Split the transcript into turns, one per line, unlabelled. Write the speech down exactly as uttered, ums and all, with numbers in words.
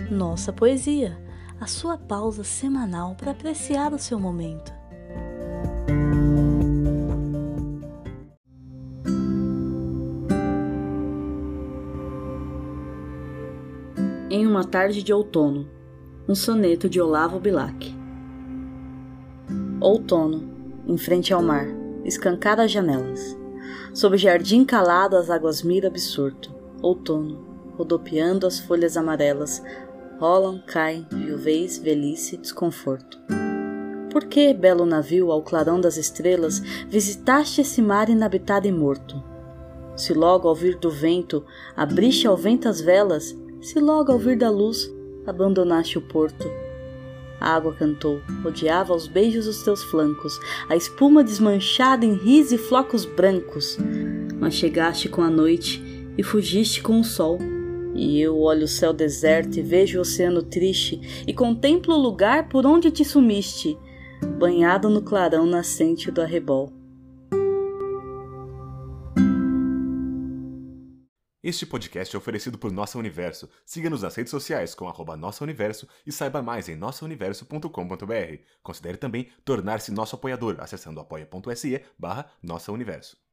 Nossa Poesia, a sua pausa semanal para apreciar o seu momento.
Em uma tarde de outono, um soneto de Olavo Bilac. Outono, em frente ao mar, escancara as janelas. Sob o jardim calado as águas miram absorto. Outono, rodopiando as folhas amarelas, rolam, caem, viuvez, velhice, desconforto. Por que, belo navio, ao clarão das estrelas, visitaste esse mar inabitado e morto? Se logo ao vir do vento, abriste ao vento as velas, se logo ao vir da luz, abandonaste o porto. A água cantou, rodeava aos beijos os teus flancos, a espuma desmanchada em rios e flocos brancos. Mas chegaste com a noite e fugiste com o sol. E eu olho o céu deserto e vejo o oceano triste e contemplo o lugar por onde te sumiste, banhado no clarão nascente do arrebol.
Este podcast é oferecido por Nossa Universo. Siga-nos nas redes sociais com arroba Nossa Universo e saiba mais em nossa universo ponto com ponto br. Considere também tornar-se nosso apoiador acessando apoia.se barra Nossa Universo.